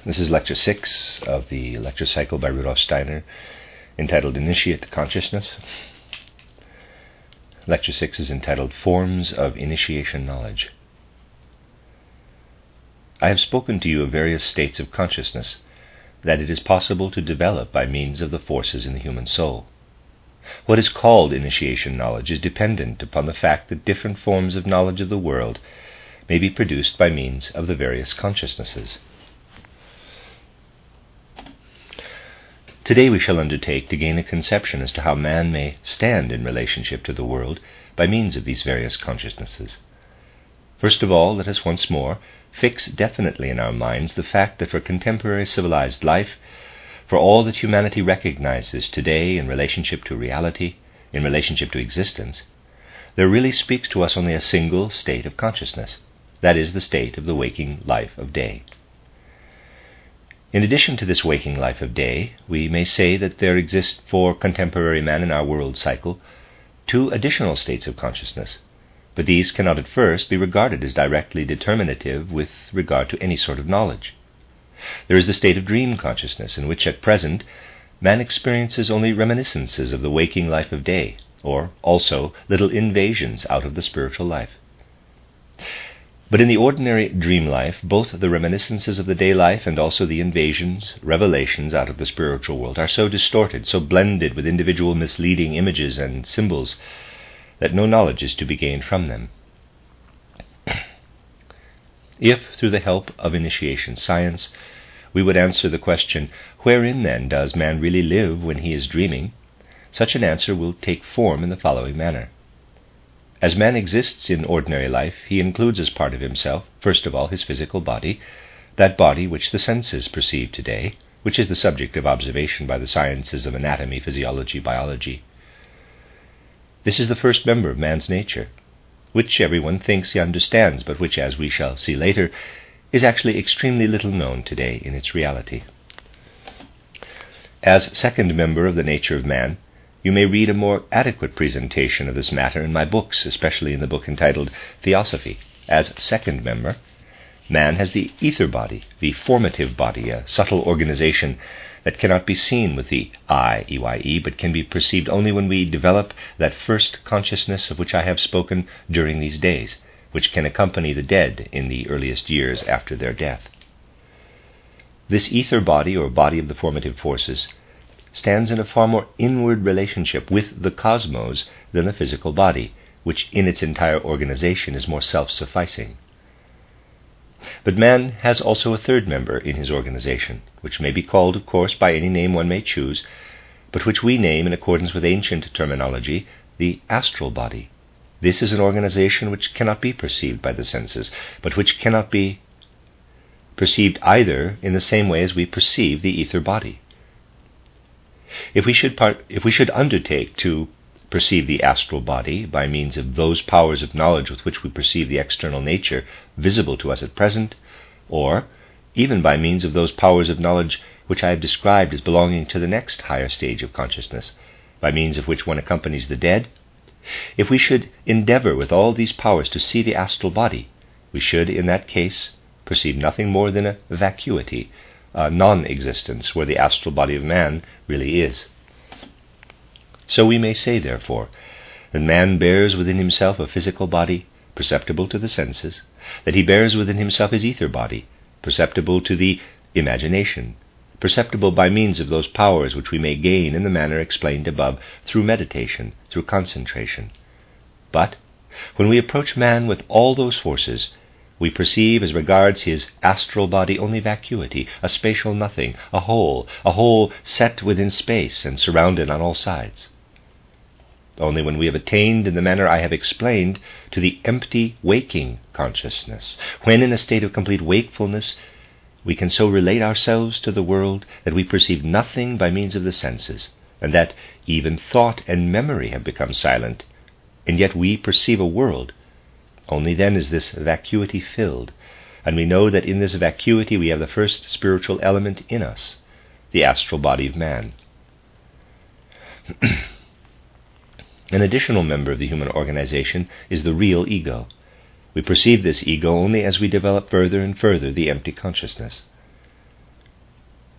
This is Lecture 6 of the lecture cycle by Rudolf Steiner, entitled Initiate Consciousness. Lecture 6 is entitled Forms of Initiation Knowledge. I have spoken to you of various states of consciousness that it is possible to develop by means of the forces in the human soul. What is called initiation knowledge is dependent upon the fact that different forms of knowledge of the world may be produced by means of the various consciousnesses. Today we shall undertake to gain a conception as to how man may stand in relationship to the world by means of these various consciousnesses. First of all, let us once more fix definitely in our minds the fact that for contemporary civilized life, for all that humanity recognizes today in relationship to reality, in relationship to existence, there really speaks to us only a single state of consciousness, that is, the state of the waking life of day. In addition to this waking life of day, we may say that there exist for contemporary man in our world cycle two additional states of consciousness, but these cannot at first be regarded as directly determinative with regard to any sort of knowledge. There is the state of dream consciousness, in which at present man experiences only reminiscences of the waking life of day, or also little invasions out of the spiritual life. But in the ordinary dream life, both the reminiscences of the day life and also the invasions, revelations out of the spiritual world are so distorted, so blended with individual misleading images and symbols, that no knowledge is to be gained from them. If, through the help of initiation science, we would answer the question, wherein then does man really live when he is dreaming, such an answer will take form in the following manner. As man exists in ordinary life, he includes as part of himself, first of all, his physical body, that body which the senses perceive today, which is the subject of observation by the sciences of anatomy, physiology, biology. This is the first member of man's nature, which everyone thinks he understands, but which, as we shall see later, is actually extremely little known today in its reality. As second member of the nature of man, you may read a more adequate presentation of this matter in my books, especially in the book entitled Theosophy. As second member, man has the ether body, the formative body, a subtle organization that cannot be seen with the eye, EYE, but can be perceived only when we develop that first consciousness of which I have spoken during these days, which can accompany the dead in the earliest years after their death. This ether body, or body of the formative forces, stands in a far more inward relationship with the cosmos than the physical body, which in its entire organization is more self-sufficing. But man has also a third member in his organization, which may be called, of course, by any name one may choose, but which we name, in accordance with ancient terminology, the astral body. This is an organization which cannot be perceived by the senses, but which cannot be perceived either in the same way as we perceive the ether body. If we should undertake to perceive the astral body by means of those powers of knowledge with which we perceive the external nature visible to us at present, or even by means of those powers of knowledge which I have described as belonging to the next higher stage of consciousness, by means of which one accompanies the dead, if we should endeavor with all these powers to see the astral body, we should, in that case, perceive nothing more than a vacuity, a non-existence where the astral body of man really is. So we may say, therefore, that man bears within himself a physical body perceptible to the senses, that he bears within himself his ether body, perceptible to the imagination, perceptible by means of those powers which we may gain in the manner explained above, through meditation, through concentration. But when we approach man with all those forces, we perceive as regards his astral body only vacuity, a spatial nothing, a hole set within space and surrounded on all sides. Only when we have attained, in the manner I have explained, to the empty waking consciousness, when in a state of complete wakefulness we can so relate ourselves to the world that we perceive nothing by means of the senses, and that even thought and memory have become silent, and yet we perceive a world, only then is this vacuity filled, and we know that in this vacuity we have the first spiritual element in us, the astral body of man. An additional member of the human organization is the real ego. We perceive this ego only as we develop further and further the empty consciousness.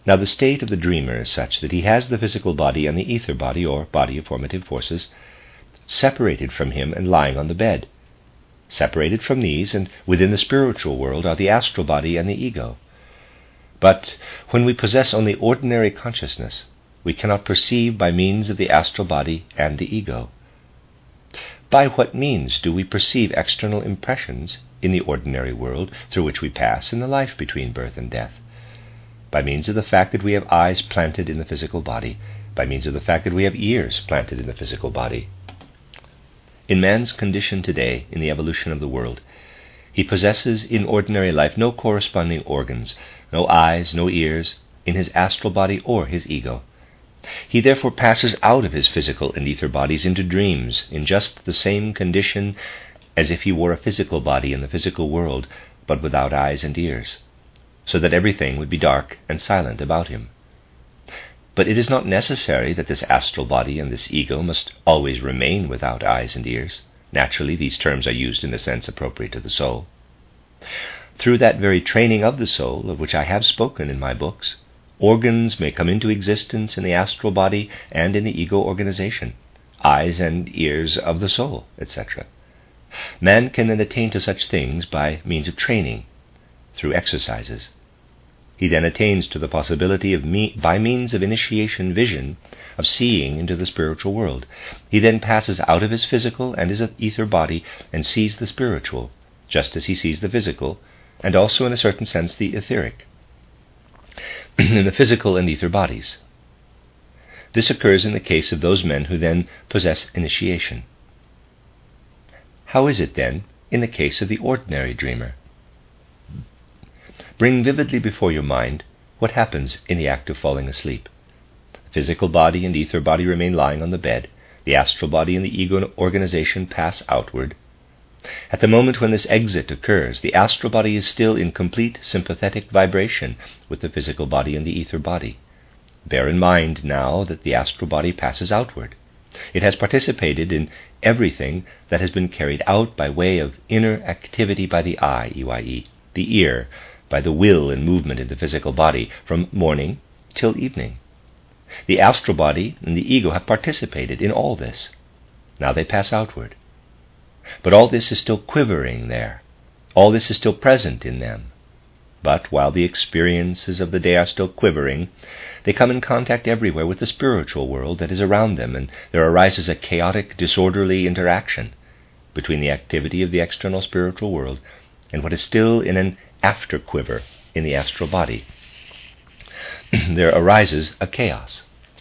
Now the state of the dreamer is such that he has the physical body and the ether body, or body of formative forces, separated from him and lying on the bed. Separated from these and within the spiritual world are the astral body and the ego. But when we possess only ordinary consciousness, we cannot perceive by means of the astral body and the ego. By what means do we perceive external impressions in the ordinary world through which we pass in the life between birth and death? By means of the fact that we have eyes planted in the physical body, by means of the fact that we have ears planted in the physical body. In man's condition today, in the evolution of the world, he possesses in ordinary life no corresponding organs, no eyes, no ears, in his astral body or his ego. He therefore passes out of his physical and ether bodies into dreams in just the same condition as if he wore a physical body in the physical world, but without eyes and ears, so that everything would be dark and silent about him. But it is not necessary that this astral body and this ego must always remain without eyes and ears. Naturally, these terms are used in the sense appropriate to the soul. Through that very training of the soul, of which I have spoken in my books, organs may come into existence in the astral body and in the ego organization, eyes and ears of the soul, etc. Man can then attain to such things by means of training, through exercises. He then attains to the possibility of, by means of initiation vision, of seeing into the spiritual world. He then passes out of his physical and his ether body and sees the spiritual, just as he sees the physical, and also in a certain sense the etheric, in the physical and ether bodies. This occurs in the case of those men who then possess initiation. How is it then in the case of the ordinary dreamer? Bring vividly before your mind what happens in the act of falling asleep. The physical body and ether body remain lying on the bed. The astral body and the ego organization pass outward. At the moment when this exit occurs, the astral body is still in complete sympathetic vibration with the physical body and the ether body. Bear in mind now that the astral body passes outward. It has participated in everything that has been carried out by way of inner activity by the eye, EYE, the ear, by the will and movement in the physical body, from morning till evening. The astral body and the ego have participated in all this. Now they pass outward. But all this is still quivering there. All this is still present in them. But while the experiences of the day are still quivering, they come in contact everywhere with the spiritual world that is around them, and there arises a chaotic, disorderly interaction between the activity of the external spiritual world and what is still in an after quiver in the astral body. There arises a chaos.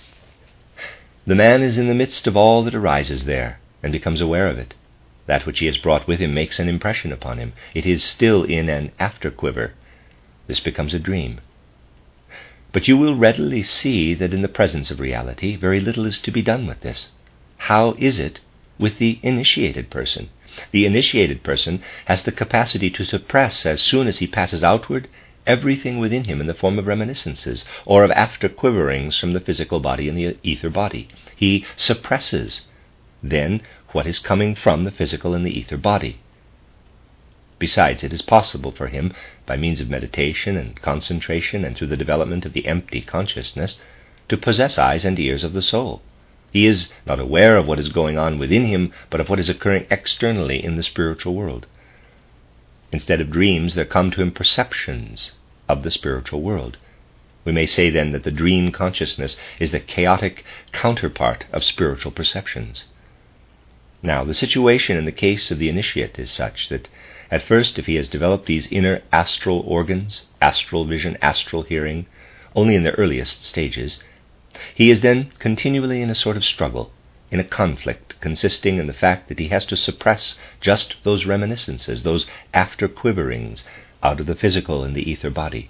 The man is in the midst of all that arises there and becomes aware of it. That which he has brought with him makes an impression upon him. It is still in an after quiver. This becomes a dream. But you will readily see that in the presence of reality, very little is to be done with this. How is it with the initiated person? The initiated person has the capacity to suppress, as soon as he passes outward, everything within him in the form of reminiscences or of after quiverings from the physical body and the ether body. He suppresses then what is coming from the physical and the ether body. Besides, it is possible for him, by means of meditation and concentration and through the development of the empty consciousness, to possess eyes and ears of the soul. He is not aware of what is going on within him, but of what is occurring externally in the spiritual world. Instead of dreams, there come to him perceptions of the spiritual world. We may say then that the dream consciousness is the chaotic counterpart of spiritual perceptions. Now, the situation in the case of the initiate is such that at first, if he has developed these inner astral organs, astral vision, astral hearing, only in their earliest stages, he is then continually in a sort of struggle, in a conflict consisting in the fact that he has to suppress just those reminiscences, those after quiverings out of the physical and the ether body.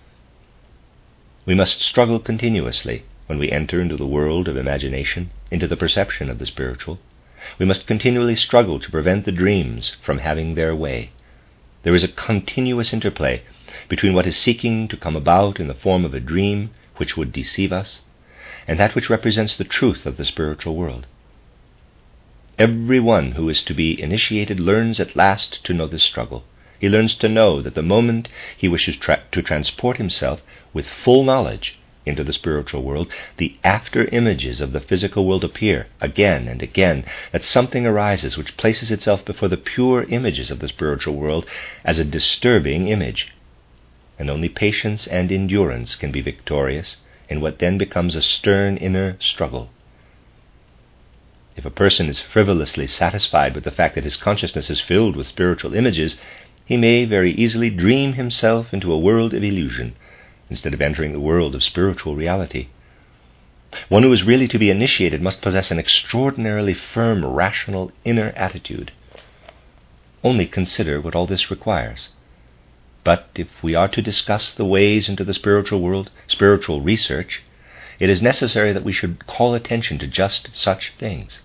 We must struggle continuously when we enter into the world of imagination, into the perception of the spiritual. We must continually struggle to prevent the dreams from having their way. There is a continuous interplay between what is seeking to come about in the form of a dream which would deceive us, and that which represents the truth of the spiritual world. Every one who is to be initiated learns at last to know this struggle. He learns to know that the moment he wishes to transport himself with full knowledge into the spiritual world, the after images of the physical world appear again and again, that something arises which places itself before the pure images of the spiritual world as a disturbing image. And only patience and endurance can be victorious in what then becomes a stern inner struggle. If a person is frivolously satisfied with the fact that his consciousness is filled with spiritual images, he may very easily dream himself into a world of illusion, instead of entering the world of spiritual reality. One who is really to be initiated must possess an extraordinarily firm, rational inner attitude. Only consider what all this requires. But if we are to discuss the ways into the spiritual world, spiritual research, it is necessary that we should call attention to just such things.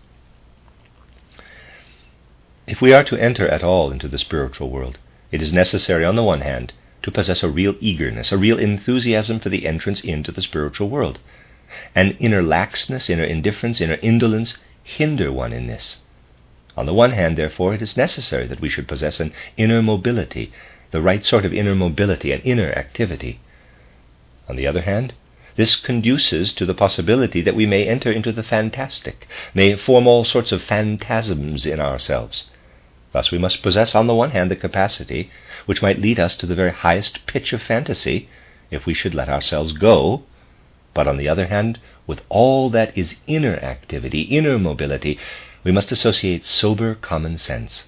If we are to enter at all into the spiritual world, it is necessary, on the one hand, to possess a real eagerness, a real enthusiasm for the entrance into the spiritual world. An inner laxness, inner indifference, inner indolence hinder one in this. On the one hand, therefore, it is necessary that we should possess an inner mobility, the right sort of inner mobility, an inner activity. On the other hand, this conduces to the possibility that we may enter into the fantastic, may form all sorts of phantasms in ourselves. Thus we must possess on the one hand the capacity which might lead us to the very highest pitch of fantasy if we should let ourselves go, but on the other hand, with all that is inner activity, inner mobility, we must associate sober common sense.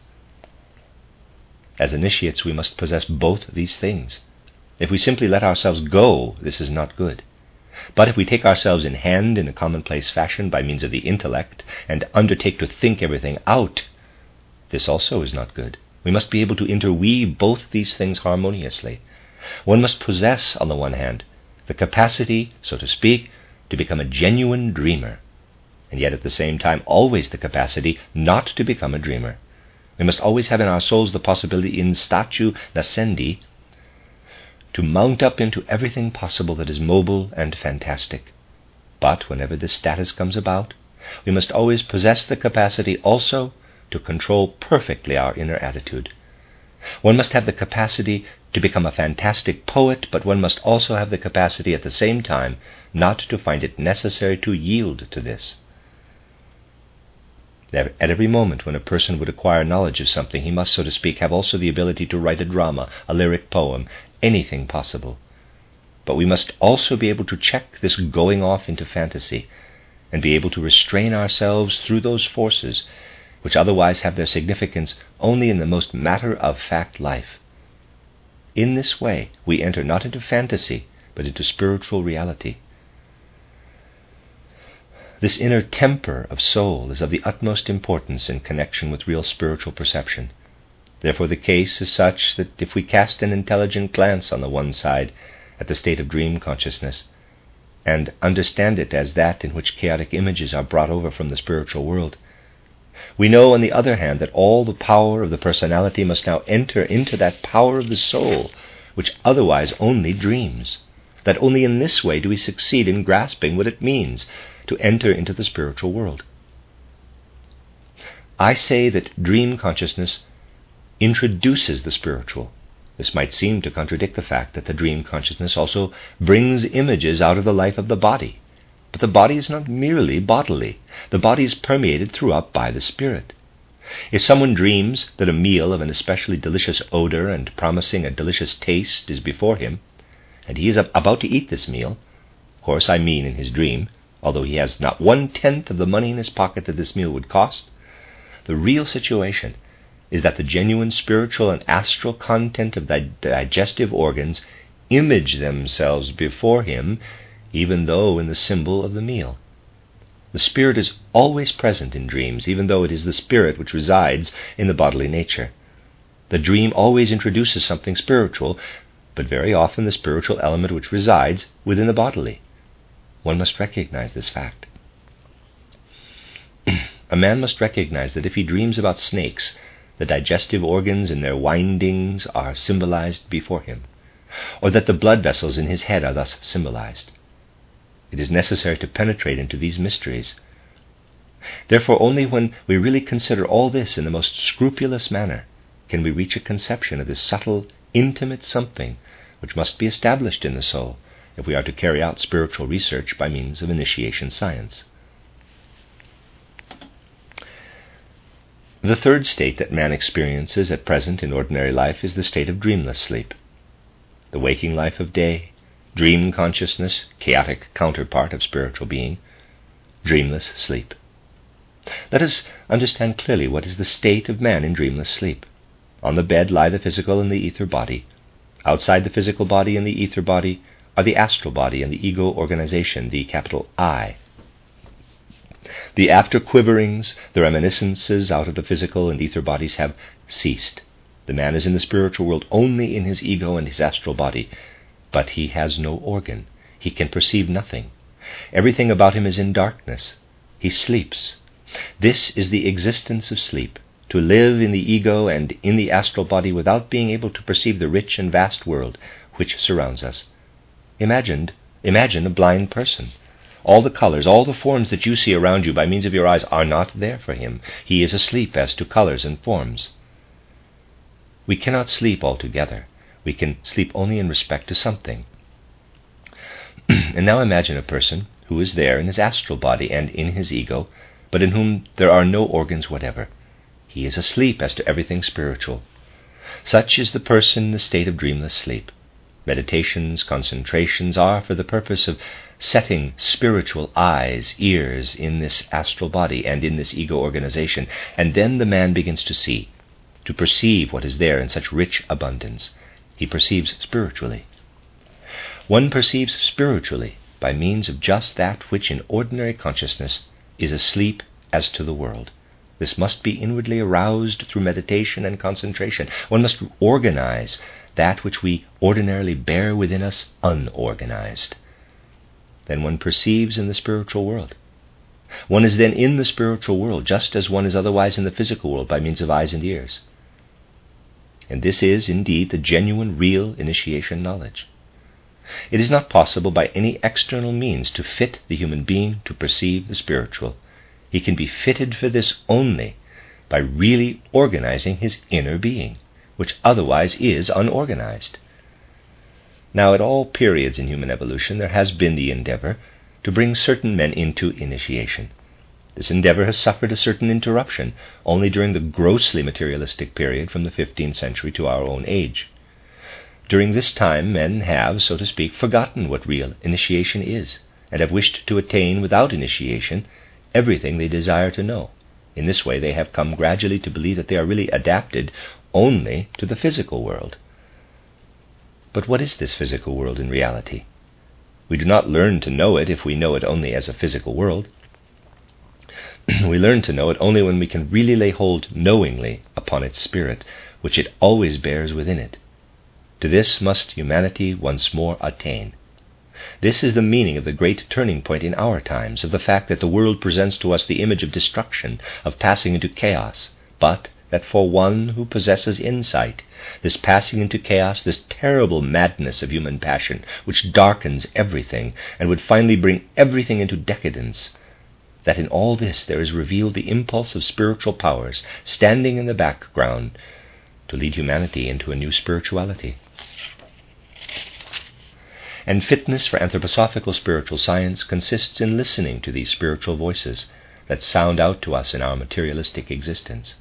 As initiates we must possess both these things. If we simply let ourselves go, this is not good. But if we take ourselves in hand in a commonplace fashion by means of the intellect and undertake to think everything out, this also is not good. We must be able to interweave both these things harmoniously. One must possess, on the one hand, the capacity, so to speak, to become a genuine dreamer, and yet at the same time always the capacity not to become a dreamer. We must always have in our souls the possibility in statu nascendi to mount up into everything possible that is mobile and fantastic. But whenever this status comes about, we must always possess the capacity also to control perfectly our inner attitude. One must have the capacity to become a fantastic poet, but one must also have the capacity at the same time not to find it necessary to yield to this. At every moment when a person would acquire knowledge of something, he must, so to speak, have also the ability to write a drama, a lyric poem, anything possible. But we must also be able to check this going off into fantasy and be able to restrain ourselves through those forces which otherwise have their significance only in the most matter-of-fact life. In this way, we enter not into fantasy, but into spiritual reality. This inner temper of soul is of the utmost importance in connection with real spiritual perception. Therefore the case is such that if we cast an intelligent glance on the one side at the state of dream consciousness, and understand it as that in which chaotic images are brought over from the spiritual world, we know, on the other hand, that all the power of the personality must now enter into that power of the soul, which otherwise only dreams. That only in this way do we succeed in grasping what it means to enter into the spiritual world. I say that dream consciousness introduces the spiritual. This might seem to contradict the fact that the dream consciousness also brings images out of the life of the body. But the body is not merely bodily. The body is permeated throughout by the spirit. If someone dreams that a meal of an especially delicious odor and promising a delicious taste is before him, and he is about to eat this meal, of course I mean in his dream, although he has not 1/10 of the money in his pocket that this meal would cost, the real situation is that the genuine spiritual and astral content of the digestive organs image themselves before him, even though in the symbol of the meal. The spirit is always present in dreams, even though it is the spirit which resides in the bodily nature. The dream always introduces something spiritual, but very often the spiritual element which resides within the bodily. One must recognize this fact. A man must recognize that if he dreams about snakes, the digestive organs in their windings are symbolized before him, or that the blood vessels in his head are thus symbolized. It is necessary to penetrate into these mysteries. Therefore, only when we really consider all this in the most scrupulous manner can we reach a conception of this subtle, intimate something which must be established in the soul if we are to carry out spiritual research by means of initiation science. The third state that man experiences at present in ordinary life is the state of dreamless sleep. The waking life of day, dream consciousness, chaotic counterpart of spiritual being, dreamless sleep. Let us understand clearly what is the state of man in dreamless sleep. On the bed lie the physical and the ether body. Outside the physical body and the ether body are the astral body and the ego organization, the capital I. The after quiverings, the reminiscences out of the physical and ether bodies have ceased. The man is in the spiritual world only in his ego and his astral body, but he has no organ. He can perceive nothing. Everything about him is in darkness. He sleeps. This is the existence of sleep, to live in the ego and in the astral body without being able to perceive the rich and vast world which surrounds us. Imagine a blind person. All the colors, all the forms that you see around you by means of your eyes are not there for him. He is asleep as to colors and forms. We cannot sleep altogether. We can sleep only in respect to something. And now imagine a person who is there in his astral body and in his ego, but in whom there are no organs whatever. He is asleep as to everything spiritual. Such is the person in the state of dreamless sleep. Meditations, concentrations are for the purpose of setting spiritual eyes, ears in this astral body and in this ego organization, and then the man begins to see, to perceive what is there in such rich abundance. He perceives spiritually. One perceives spiritually by means of just that which in ordinary consciousness is asleep as to the world. This must be inwardly aroused through meditation and concentration. One must organize that which we ordinarily bear within us unorganized. Then one perceives in the spiritual world. One is then in the spiritual world, just as one is otherwise in the physical world by means of eyes and ears. And this is indeed the genuine, real initiation knowledge. It is not possible by any external means to fit the human being to perceive the spiritual. He can be fitted for this only by really organizing his inner being, which otherwise is unorganized. Now, at all periods in human evolution, there has been the endeavor to bring certain men into initiation. This endeavor has suffered a certain interruption only during the grossly materialistic period from the 15th century to our own age. During this time, men have, so to speak, forgotten what real initiation is, and have wished to attain without initiation everything they desire to know. In this way, they have come gradually to believe that they are really adapted only to the physical world. But what is this physical world in reality? We do not learn to know it if we know it only as a physical world. We learn to know it only when we can really lay hold knowingly upon its spirit, which it always bears within it. To this must humanity once more attain. This is the meaning of the great turning point in our times, of the fact that the world presents to us the image of destruction, of passing into chaos, but that for one who possesses insight, this passing into chaos, this terrible madness of human passion, which darkens everything and would finally bring everything into decadence, that in all this there is revealed the impulse of spiritual powers standing in the background to lead humanity into a new spirituality. And fitness for anthroposophical spiritual science consists in listening to these spiritual voices that sound out to us in our materialistic existence.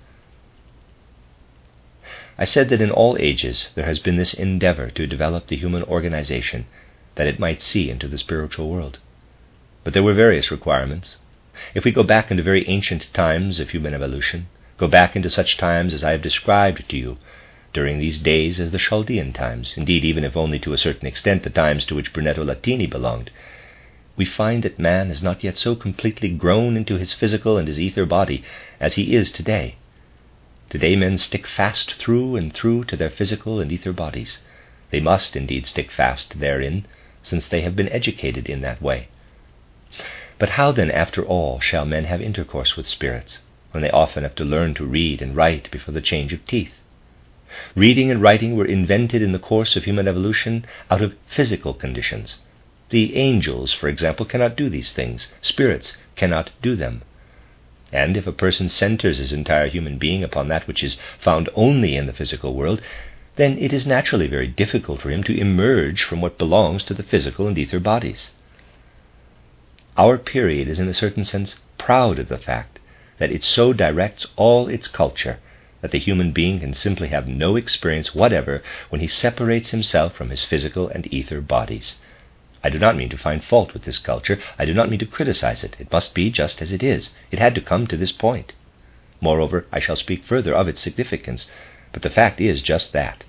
I said that in all ages there has been this endeavor to develop the human organization that it might see into the spiritual world. But there were various requirements. If we go back into very ancient times of human evolution, go back into such times as I have described to you, during these days as the Chaldean times, indeed even if only to a certain extent the times to which Brunetto Latini belonged, we find that man has not yet so completely grown into his physical and his ether body as he is today. Today men stick fast through and through to their physical and ether bodies. They must indeed stick fast therein, since they have been educated in that way. But how then, after all, shall men have intercourse with spirits, when they often have to learn to read and write before the change of teeth? Reading and writing were invented in the course of human evolution out of physical conditions. The angels, for example, cannot do these things. Spirits cannot do them. And if a person centers his entire human being upon that which is found only in the physical world, then it is naturally very difficult for him to emerge from what belongs to the physical and ether bodies. Our period is in a certain sense proud of the fact that it so directs all its culture that the human being can simply have no experience whatever when he separates himself from his physical and ether bodies. I do not mean to find fault with this culture. I do not mean to criticize it. It must be just as it is. It had to come to this point. Moreover, I shall speak further of its significance, but the fact is just that.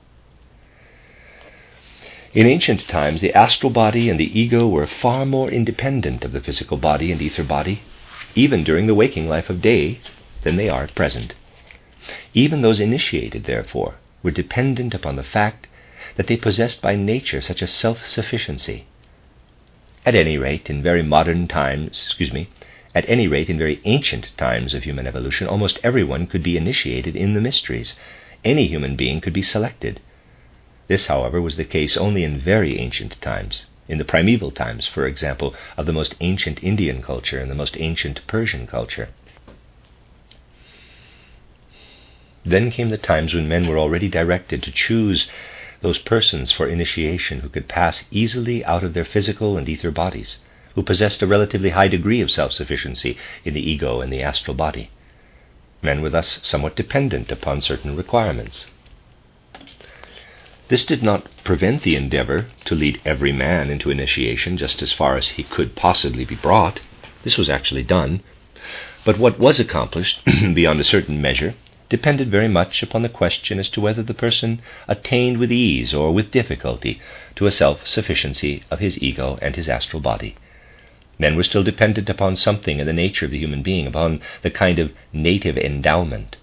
In ancient times, the astral body and the ego were far more independent of the physical body and ether body, even during the waking life of day, than they are at present. Even those initiated, therefore, were dependent upon the fact that they possessed by nature such a self-sufficiency. At any rate, in very ancient times of human evolution, almost everyone could be initiated in the mysteries. Any human being could be selected. This, however, was the case only in very ancient times, in the primeval times, for example, of the most ancient Indian culture and the most ancient Persian culture. Then came the times when men were already directed to choose those persons for initiation who could pass easily out of their physical and ether bodies, who possessed a relatively high degree of self-sufficiency in the ego and the astral body. Men were thus somewhat dependent upon certain requirements. This did not prevent the endeavor to lead every man into initiation just as far as he could possibly be brought. This was actually done. But what was accomplished, beyond a certain measure, depended very much upon the question as to whether the person attained with ease or with difficulty to a self-sufficiency of his ego and his astral body. Men were still dependent upon something in the nature of the human being, upon the kind of native endowment.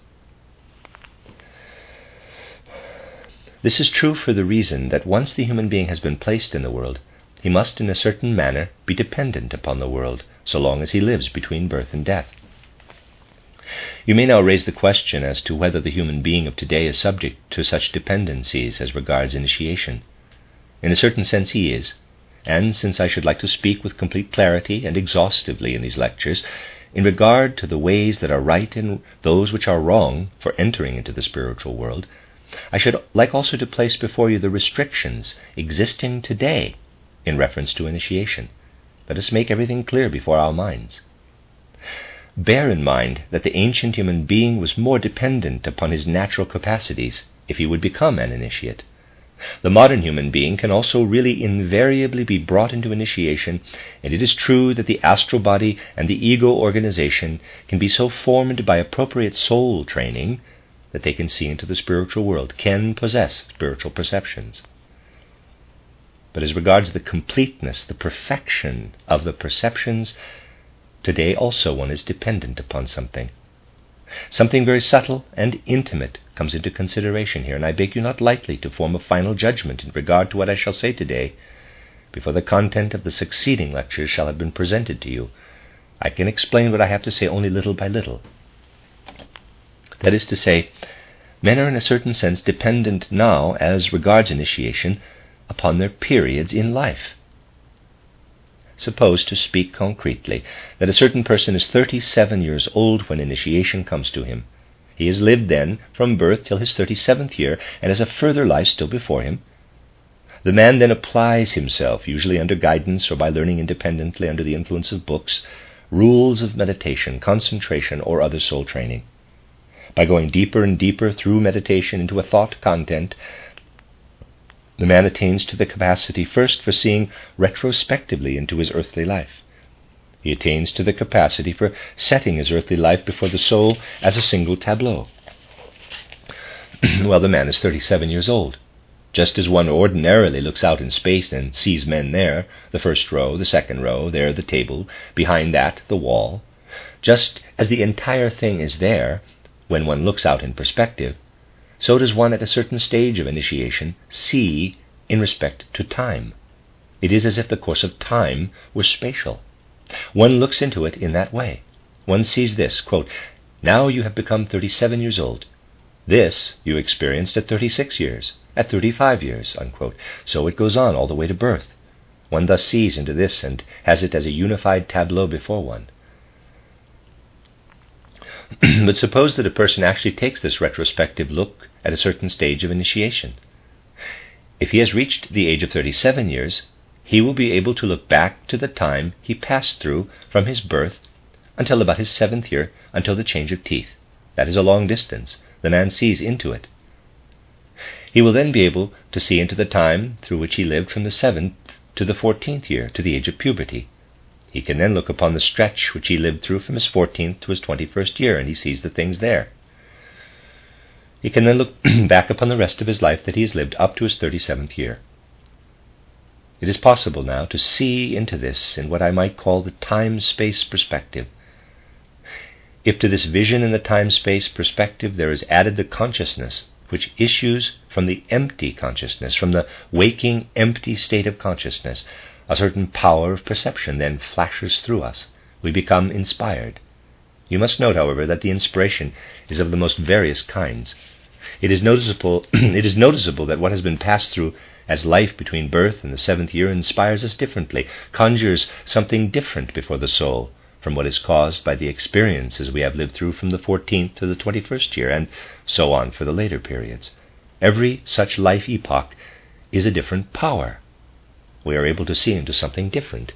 This is true for the reason that once the human being has been placed in the world, he must in a certain manner be dependent upon the world so long as he lives between birth and death. You may now raise the question as to whether the human being of today is subject to such dependencies as regards initiation. In a certain sense he is, and since I should like to speak with complete clarity and exhaustively in these lectures in regard to the ways that are right and those which are wrong for entering into the spiritual world, I should like also to place before you the restrictions existing today in reference to initiation. Let us make everything clear before our minds. Bear in mind that the ancient human being was more dependent upon his natural capacities if he would become an initiate. The modern human being can also really invariably be brought into initiation, and it is true that the astral body and the ego organization can be so formed by appropriate soul training that they can see into the spiritual world, can possess spiritual perceptions. But as regards the completeness, the perfection of the perceptions, today also one is dependent upon something. Something very subtle and intimate comes into consideration here, and I beg you not lightly to form a final judgment in regard to what I shall say today before the content of the succeeding lectures shall have been presented to you. I can explain what I have to say only little by little. That is to say, men are in a certain sense dependent now, as regards initiation, upon their periods in life. Suppose, to speak concretely, that a certain person is 37 years old when initiation comes to him. He has lived then from birth till his 37th year and has a further life still before him. The man then applies himself, usually under guidance or by learning independently under the influence of books, rules of meditation, concentration, or other soul training. By going deeper and deeper through meditation into a thought content, the man attains to the capacity first for seeing retrospectively into his earthly life. He attains to the capacity for setting his earthly life before the soul as a single tableau. Well, the man is 37 years old. Just as one ordinarily looks out in space and sees men there, the first row, the second row, there the table, behind that the wall, just as the entire thing is there when one looks out in perspective, so does one at a certain stage of initiation see in respect to time. It is as if the course of time were spatial. One looks into it in that way. One sees this, quote, "Now you have become 37 years old. This you experienced at 36 years, at 35 years, unquote. So it goes on all the way to birth. One thus sees into this and has it as a unified tableau before one. But suppose that a person actually takes this retrospective look at a certain stage of initiation. If he has reached the age of 37 years, he will be able to look back to the time he passed through from his birth until about his 7th year, until the change of teeth. That is a long distance. The man sees into it. He will then be able to see into the time through which he lived from the 7th to the 14th year, to the age of puberty. He can then look upon the stretch which he lived through from his 14th to his 21st year, and he sees the things there. He can then look back upon the rest of his life that he has lived up to his 37th year. It is possible now to see into this in what I might call the time-space perspective. If to this vision in the time-space perspective there is added the consciousness which issues from the empty consciousness, from the waking, empty state of consciousness, a certain power of perception then flashes through us. We become inspired. You must note, however, that the inspiration is of the most various kinds. It is noticeable that what has been passed through as life between birth and the 7th year inspires us differently, conjures something different before the soul from what is caused by the experiences we have lived through from the 14th to the 21st year, and so on for the later periods. Every such life epoch is a different power. We are able to see into something different.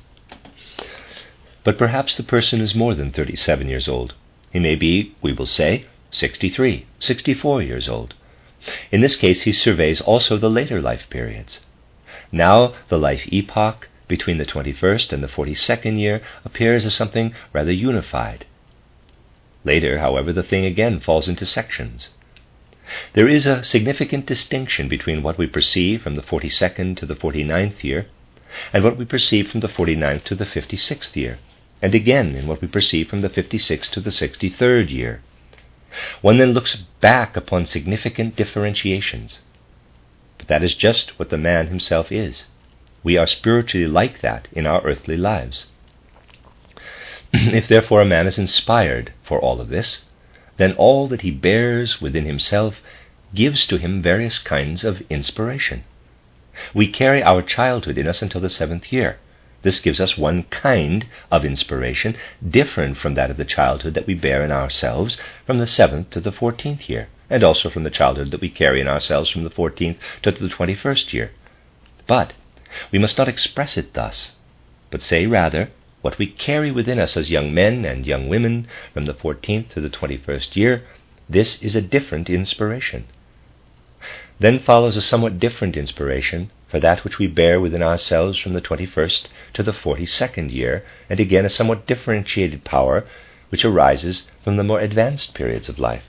But perhaps the person is more than 37 years old. He may be, we will say, 63, 64 years old. In this case, he surveys also the later life periods. Now the life epoch between the 21st and the 42nd year appears as something rather unified. Later, however, the thing again falls into sections. There is a significant distinction between what we perceive from the 42nd to the 49th year and what we perceive from the 49th to the 56th year, and again in what we perceive from the 56th to the 63rd year. One then looks back upon significant differentiations. But that is just what the man himself is. We are spiritually like that in our earthly lives. If therefore a man is inspired for all of this, then all that he bears within himself gives to him various kinds of inspiration. We carry our childhood in us until the 7th year. This gives us one kind of inspiration, different from that of the childhood that we bear in ourselves from the 7th to the 14th year, and also from the childhood that we carry in ourselves from the 14th to the 21st year. But we must not express it thus, but say rather, what we carry within us as young men and young women from the 14th to the 21st year, this is a different inspiration. Then follows a somewhat different inspiration for that which we bear within ourselves from the 21st to the 42nd year, and again a somewhat differentiated power which arises from the more advanced periods of life.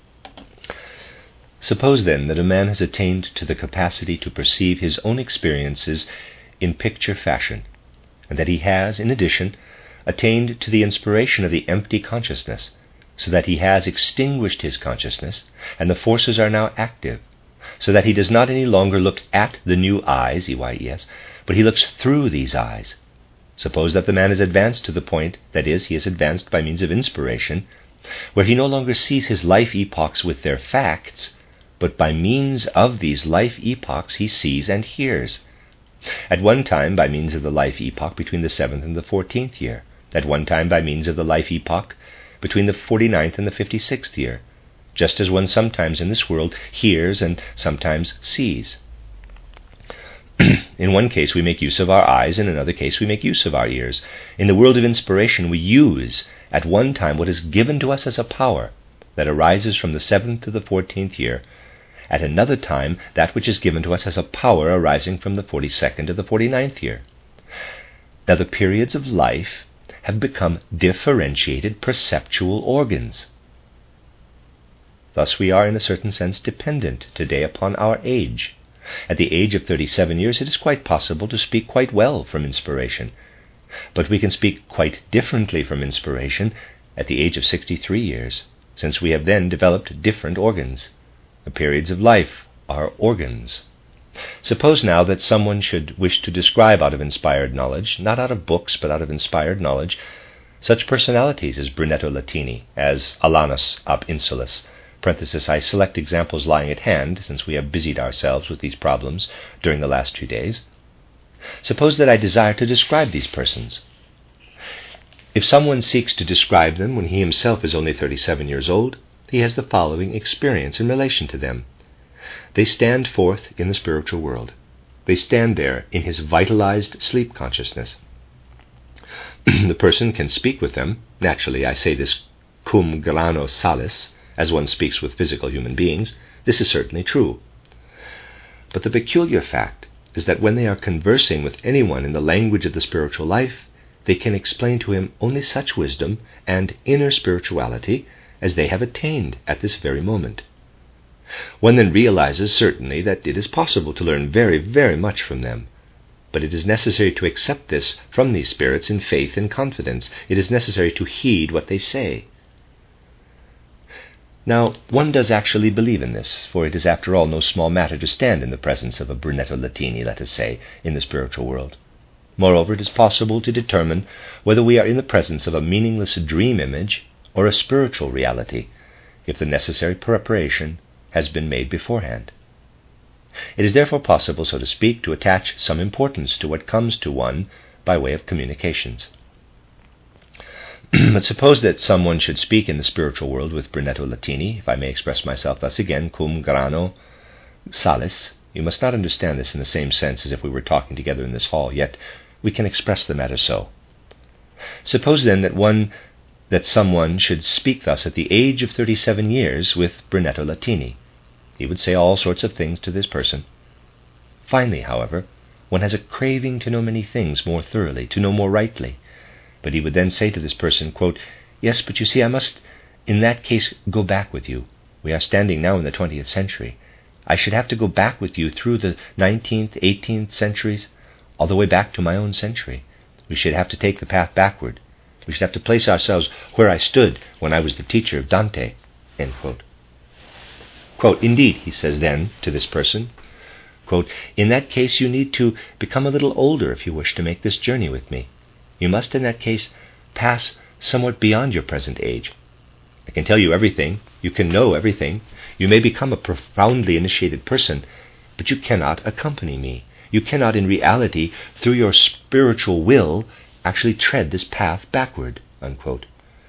Suppose then that a man has attained to the capacity to perceive his own experiences in picture fashion, and that he has, in addition, attained to the inspiration of the empty consciousness, so that he has extinguished his consciousness, and the forces are now active, so that he does not any longer look at the new eyes, EYES, but he looks through these eyes. Suppose that the man is advanced to the point, that is, he is advanced by means of inspiration, where he no longer sees his life epochs with their facts, but by means of these life epochs he sees and hears. At one time by means of the life epoch between the 7th and the 14th year, at one time by means of the life epoch between the 49th and the 56th year, just as one sometimes in this world hears and sometimes sees. In one case we make use of our eyes, in another case we make use of our ears. In the world of inspiration we use at one time what is given to us as a power that arises from the 7th to the 14th year, at another time that which is given to us as a power arising from the 42nd to the 49th year. Now the periods of life have become differentiated perceptual organs. Thus we are in a certain sense dependent today upon our age. At the age of 37 years it is quite possible to speak quite well from inspiration, but we can speak quite differently from inspiration at the age of 63 years, since we have then developed different organs. The periods of life are organs. Suppose now that someone should wish to describe out of inspired knowledge, not out of books but out of inspired knowledge, such personalities as Brunetto Latini, as Alanus ab Insulis, I select examples lying at hand, since we have busied ourselves with these problems during the last 2 days. Suppose that I desire to describe these persons. If someone seeks to describe them when he himself is only 37 years old, he has the following experience in relation to them. They stand forth in the spiritual world. They stand there in his vitalized sleep consciousness. The person can speak with them. Naturally, I say this cum grano salis, as one speaks with physical human beings. This is certainly true. But the peculiar fact is that when they are conversing with anyone in the language of the spiritual life, they can explain to him only such wisdom and inner spirituality as they have attained at this very moment. One then realizes certainly that it is possible to learn very, very much from them. But it is necessary to accept this from these spirits in faith and confidence. It is necessary to heed what they say. Now, one does actually believe in this, for it is after all no small matter to stand in the presence of a Brunetto Latini, let us say, in the spiritual world. Moreover, it is possible to determine whether we are in the presence of a meaningless dream image or a spiritual reality, if the necessary preparation has been made beforehand. It is therefore possible, so to speak, to attach some importance to what comes to one by way of communications. But suppose that someone should speak in the spiritual world with Brunetto Latini, if I may express myself thus again, cum grano salis. You must not understand this in the same sense as if we were talking together in this hall, yet we can express the matter so. Suppose then that someone should speak thus at the age of 37 years with Brunetto Latini. He would say all sorts of things to this person. Finally, however, one has a craving to know many things more thoroughly, to know more rightly. But he would then say to this person, quote, "Yes, but you see, I must in that case go back with you. We are standing now in the 20th century. I should have to go back with you through the 19th, 18th centuries, all the way back to my own century. We should have to take the path backward. We should have to place ourselves where I stood when I was the teacher of Dante." End quote. Quote, "Indeed," he says then to this person, quote, "in that case you need to become a little older if you wish to make this journey with me. You must in that case pass somewhat beyond your present age. I can tell you everything, you can know everything, you may become a profoundly initiated person, but you cannot accompany me. You cannot in reality, through your spiritual will, actually tread this path backward." Unquote.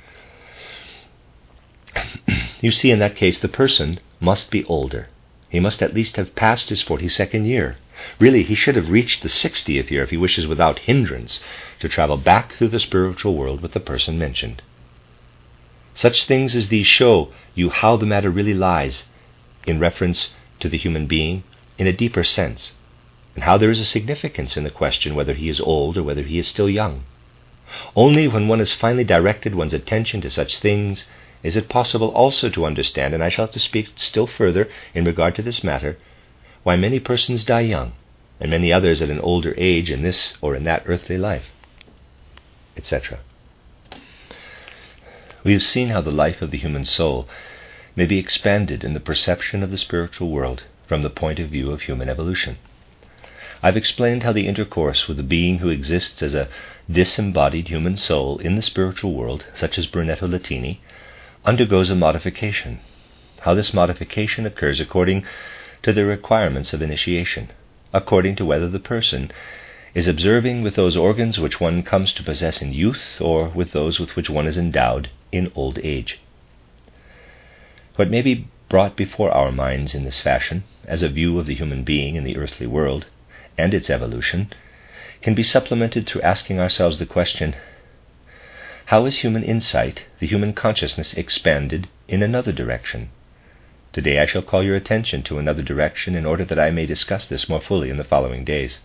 You see, in that case, the person must be older. He must at least have passed his 42nd year. Really, he should have reached the 60th year if he wishes without hindrance to travel back through the spiritual world with the person mentioned. Such things as these show you how the matter really lies in reference to the human being in a deeper sense, and how there is a significance in the question whether he is old or whether he is still young. Only when one has finally directed one's attention to such things is it possible also to understand, and I shall have to speak still further in regard to this matter, why many persons die young, and many others at an older age in this or in that earthly life, etc. We have seen how the life of the human soul may be expanded in the perception of the spiritual world from the point of view of human evolution. I've explained how the intercourse with a being who exists as a disembodied human soul in the spiritual world, such as Brunetto Latini, undergoes a modification, how this modification occurs according to the requirements of initiation, according to whether the person is observing with those organs which one comes to possess in youth or with those with which one is endowed in old age. What may be brought before our minds in this fashion, as a view of the human being in the earthly world and its evolution, can be supplemented through asking ourselves the question, how is human insight, the human consciousness, expanded in another direction? Today I shall call your attention to another direction in order that I may discuss this more fully in the following days.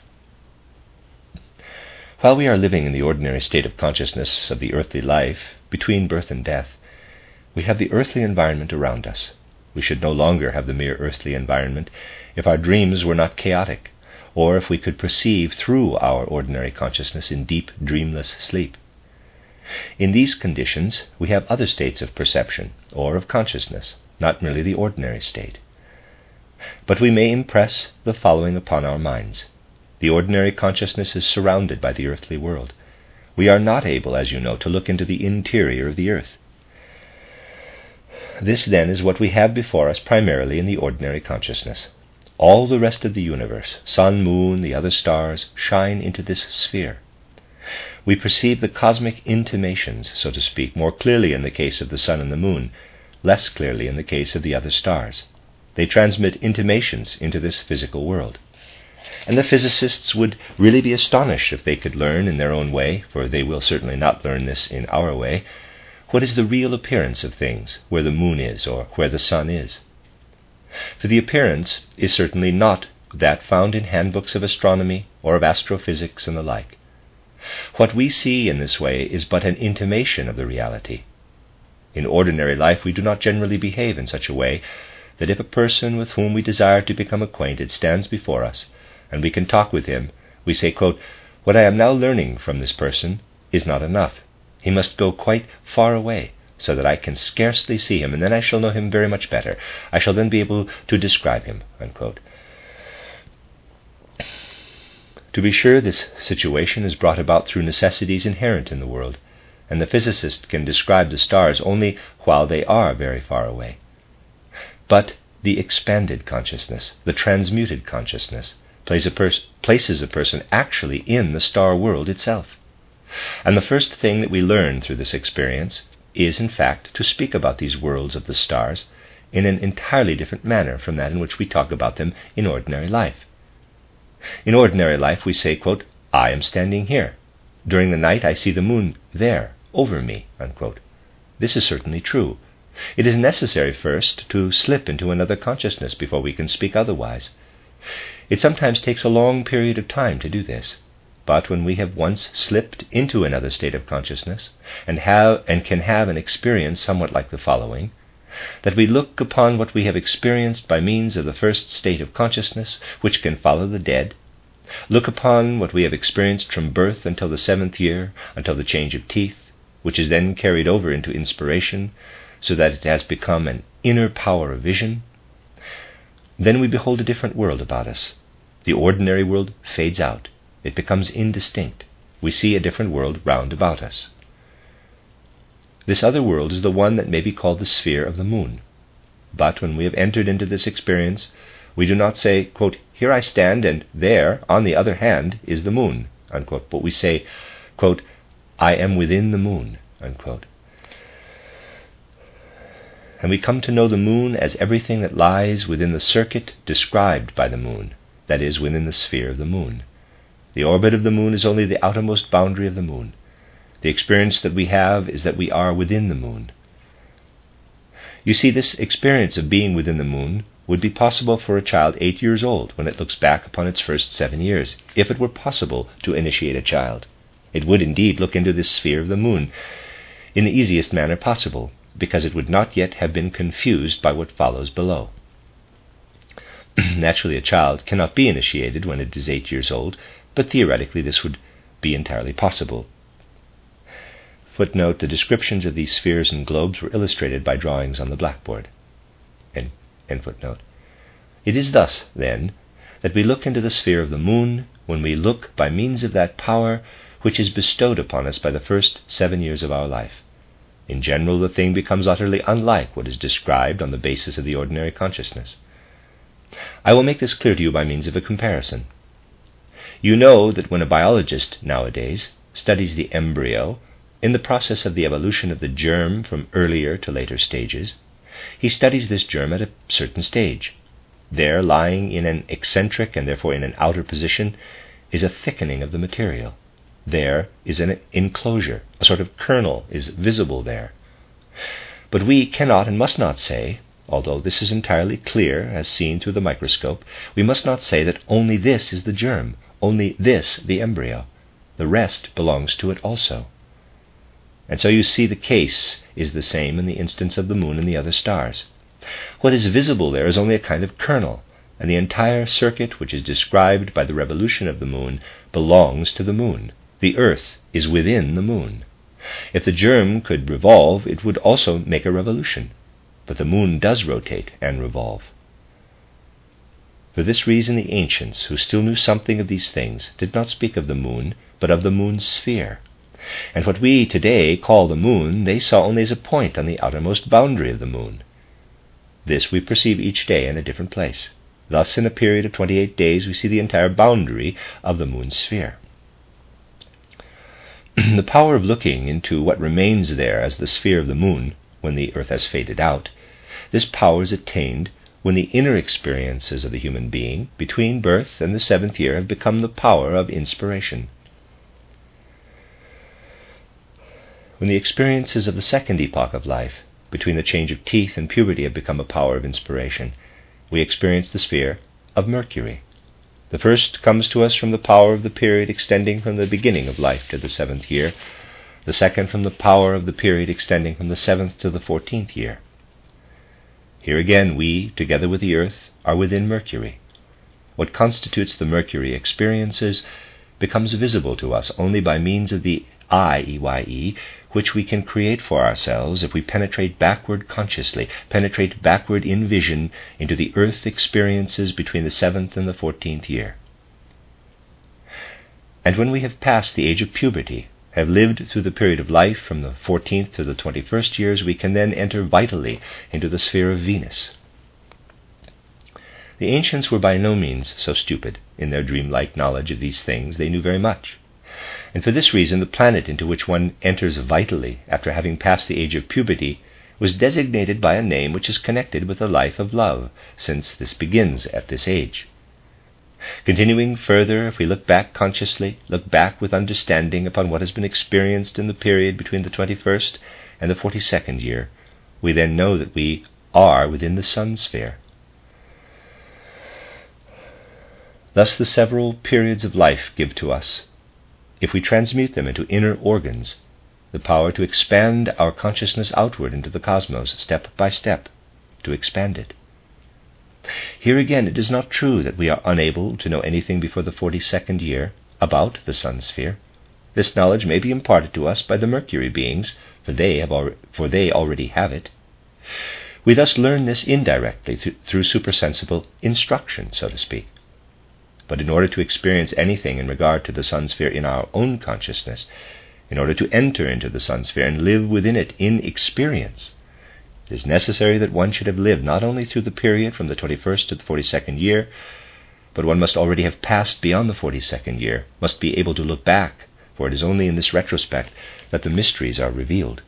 While we are living in the ordinary state of consciousness of the earthly life, between birth and death, we have the earthly environment around us. We should no longer have the mere earthly environment if our dreams were not chaotic, or if we could perceive through our ordinary consciousness in deep, dreamless sleep. In these conditions, we have other states of perception, or of consciousness, not merely the ordinary state. But we may impress the following upon our minds. The ordinary consciousness is surrounded by the earthly world. We are not able, as you know, to look into the interior of the earth. This, then, is what we have before us primarily in the ordinary consciousness. All the rest of the universe, sun, moon, the other stars, shine into this sphere. We perceive the cosmic intimations, so to speak, more clearly in the case of the sun and the moon, less clearly in the case of the other stars. They transmit intimations into this physical world. And the physicists would really be astonished if they could learn in their own way, for they will certainly not learn this in our way, what is the real appearance of things, where the moon is or where the sun is. For the appearance is certainly not that found in handbooks of astronomy or of astrophysics and the like. What we see in this way is but an intimation of the reality. In ordinary life we do not generally behave in such a way that if a person with whom we desire to become acquainted stands before us, and we can talk with him, we say, quote, "What I am now learning from this person is not enough. He must go quite far away, so that I can scarcely see him, and then I shall know him very much better. I shall then be able to describe him," unquote. To be sure, this situation is brought about through necessities inherent in the world, and the physicist can describe the stars only while they are very far away. But the expanded consciousness, the transmuted consciousness, places a person actually in the star world itself. And the first thing that we learn through this experience is, in fact, to speak about these worlds of the stars in an entirely different manner from that in which we talk about them in ordinary life. In ordinary life we say, quote, "I am standing here. During the night I see the moon there, over me," unquote. This is certainly true. It is necessary first to slip into another consciousness before we can speak otherwise. It sometimes takes a long period of time to do this, but when we have once slipped into another state of consciousness and can have an experience somewhat like the following, that we look upon what we have experienced by means of the first state of consciousness, which can follow the dead, look upon what we have experienced from birth until the 7th year, until the change of teeth, which is then carried over into inspiration, so that it has become an inner power of vision, then we behold a different world about us. The ordinary world fades out. It becomes indistinct. We see a different world round about us. This other world is the one that may be called the sphere of the moon. But when we have entered into this experience, we do not say, quote, "Here I stand, and there, on the other hand, is the moon," unquote, but we say, quote, "I am within the moon," unquote. And we come to know the moon as everything that lies within the circuit described by the moon, that is, within the sphere of the moon. The orbit of the moon is only the outermost boundary of the moon. The experience that we have is that we are within the moon. You see, this experience of being within the moon would be possible for a child 8 years old when it looks back upon its first 7 years, if it were possible to initiate a child. It would indeed look into this sphere of the moon in the easiest manner possible, because it would not yet have been confused by what follows below. Naturally, a child cannot be initiated when it is 8 years old, but theoretically this would be entirely possible. Footnote, the descriptions of these spheres and globes were illustrated by drawings on the blackboard. End footnote. It is thus, then, that we look into the sphere of the moon when we look by means of that power which is bestowed upon us by the first 7 years of our life. In general, the thing becomes utterly unlike what is described on the basis of the ordinary consciousness. I will make this clear to you by means of a comparison. You know that when a biologist nowadays studies the embryo in the process of the evolution of the germ from earlier to later stages, he studies this germ at a certain stage. There, lying in an eccentric and therefore in an outer position, is a thickening of the material. There is an enclosure, a sort of kernel is visible there. But we cannot and must not say, although this is entirely clear as seen through the microscope, we must not say that only this is the germ, only this the embryo. The rest belongs to it also. And so you see the case is the same in the instance of the moon and the other stars. What is visible there is only a kind of kernel, and the entire circuit which is described by the revolution of the moon belongs to the moon. The earth is within the moon. If the germ could revolve, it would also make a revolution. But the moon does rotate and revolve. For this reason the ancients, who still knew something of these things, did not speak of the moon, but of the moon's sphere. And what we today call the moon, they saw only as a point on the outermost boundary of the moon. This we perceive each day in a different place. Thus, in a period of 28 days, we see the entire boundary of the moon's sphere. The power of looking into what remains there as the sphere of the moon when the earth has faded out, this power is attained when the inner experiences of the human being between birth and the 7th year have become the power of inspiration. When the experiences of the 2nd epoch of life, between the change of teeth and puberty, have become a power of inspiration, we experience the sphere of Mercury. The first comes to us from the power of the period extending from the beginning of life to the 7th year, the second from the power of the period extending from the 7th to the 14th year. Here again we, together with the earth, are within Mercury. What constitutes the Mercury experiences becomes visible to us only by means of the I-E-Y-E, which we can create for ourselves if we penetrate backward consciously, penetrate backward in vision into the earth experiences between the 7th and the 14th year. And when we have passed the age of puberty, have lived through the period of life from the 14th to the 21st years, we can then enter vitally into the sphere of Venus. The ancients were by no means so stupid in their dreamlike knowledge of these things. They knew very much. And for this reason, the planet into which one enters vitally after having passed the age of puberty was designated by a name which is connected with the life of love, since this begins at this age. Continuing further, if we look back consciously, look back with understanding upon what has been experienced in the period between the 21st and the 42nd year, we then know that we are within the sun sphere. Thus the several periods of life give to us, if we transmute them into inner organs, the power to expand our consciousness outward into the cosmos, step by step, to expand it. Here again, it is not true that we are unable to know anything before the 42nd year about the sun sphere. This knowledge may be imparted to us by the Mercury beings, for they already have it. We thus learn this indirectly through supersensible instruction, so to speak. But in order to experience anything in regard to the sun sphere in our own consciousness, in order to enter into the sun sphere and live within it in experience, it is necessary that one should have lived not only through the period from the 21st to the 42nd year, but one must already have passed beyond the 42nd year, must be able to look back, for it is only in this retrospect that the mysteries are revealed.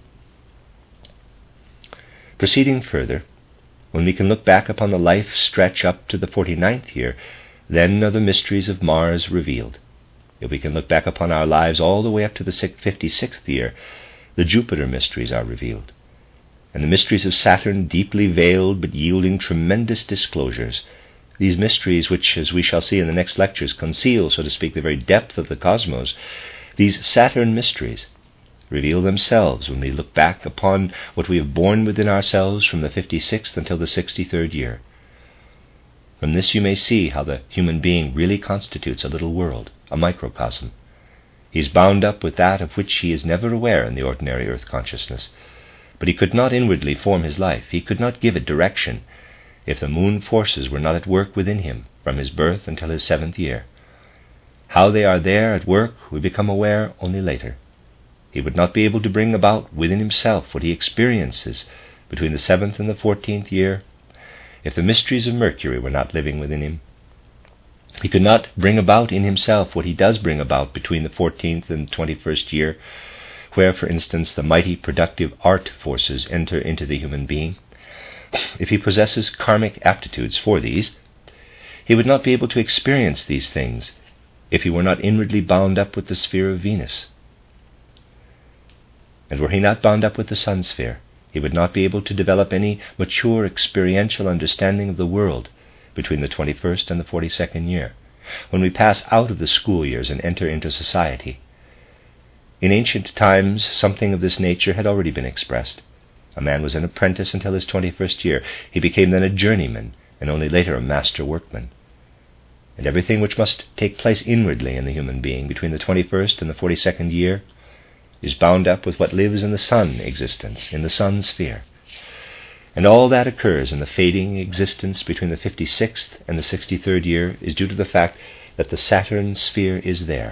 Proceeding further, when we can look back upon the life stretch up to the 49th year, then are the mysteries of Mars revealed. If we can look back upon our lives all the way up to the 56th year, the Jupiter mysteries are revealed. And the mysteries of Saturn, deeply veiled but yielding tremendous disclosures, these mysteries which, as we shall see in the next lectures, conceal, so to speak, the very depth of the cosmos, these Saturn mysteries reveal themselves when we look back upon what we have borne within ourselves from the 56th until the 63rd year. From this you may see how the human being really constitutes a little world, a microcosm. He is bound up with that of which he is never aware in the ordinary earth consciousness. But he could not inwardly form his life, he could not give it direction, if the moon forces were not at work within him from his birth until his 7th year. How they are there at work we become aware only later. He would not be able to bring about within himself what he experiences between the 7th and the 14th year, if the mysteries of Mercury were not living within him. He could not bring about in himself what he does bring about between the 14th and 21st year, where, for instance, the mighty productive art forces enter into the human being. If he possesses karmic aptitudes for these, he would not be able to experience these things if he were not inwardly bound up with the sphere of Venus. And were he not bound up with the sun sphere, he would not be able to develop any mature experiential understanding of the world between the 21st and the 42nd year, when we pass out of the school years and enter into society. In ancient times, something of this nature had already been expressed. A man was an apprentice until his 21st year. He became then a journeyman, and only later a master workman. And everything which must take place inwardly in the human being between the 21st and the 42nd year is bound up with what lives in the sun existence, in the sun sphere. And all that occurs in the fading existence between the 56th and the 63rd year is due to the fact that the Saturn sphere is there.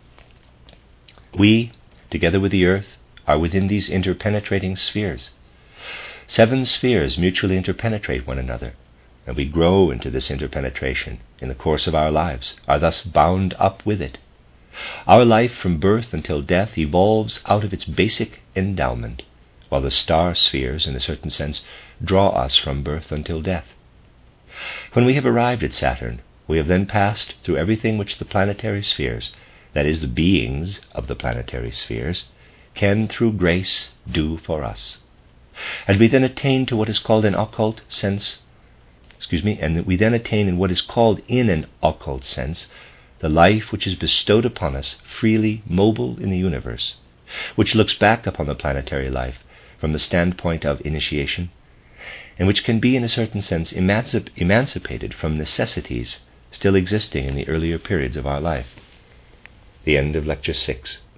We, together with the earth, are within these interpenetrating spheres. 7 spheres mutually interpenetrate one another, and we grow into this interpenetration in the course of our lives, are thus bound up with it. Our life from birth until death evolves out of its basic endowment, while the star spheres, in a certain sense, draw us from birth until death. When we have arrived at Saturn, we have then passed through everything which the planetary spheres, that is, the beings of the planetary spheres, can through grace do for us. And we then attain to what is called an occult sense, and we then attain in what is called in an occult sense the life which is bestowed upon us freely mobile in the universe, which looks back upon the planetary life from the standpoint of initiation, and which can be in a certain sense emancipated from necessities still existing in the earlier periods of our life. The end of Lecture 6.